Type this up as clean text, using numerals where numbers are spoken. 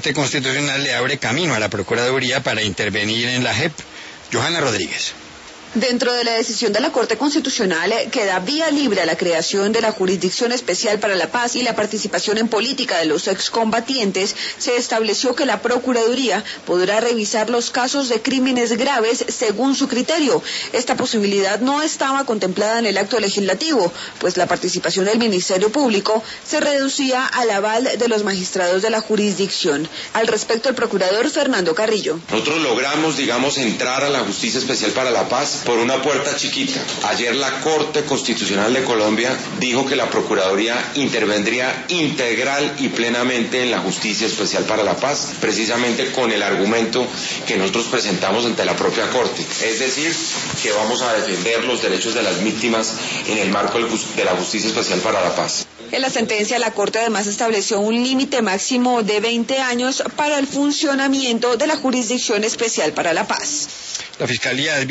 Corte Constitucional le abre camino a la Procuraduría para intervenir en la JEP. Johanna Rodríguez. Dentro de la decisión de la Corte Constitucional que da vía libre a la creación de la Jurisdicción Especial para la Paz y la participación en política de los excombatientes, se estableció que la Procuraduría podrá revisar los casos de crímenes graves según su criterio. Esta posibilidad no estaba contemplada en el acto legislativo, pues la participación del Ministerio Público se reducía al aval de los magistrados de la jurisdicción. Al respecto, el procurador Fernando Carrillo. Nosotros logramos, entrar a la Justicia Especial para la Paz por una puerta chiquita. Ayer la Corte Constitucional de Colombia dijo que la Procuraduría intervendría integral y plenamente en la Justicia Especial para la Paz, precisamente con el argumento que nosotros presentamos ante la propia Corte. Es decir, que vamos a defender los derechos de las víctimas en el marco de la Justicia Especial para la Paz. En la sentencia, la Corte además estableció un límite máximo de 20 años para el funcionamiento de la Jurisdicción Especial para la Paz. La Fiscalía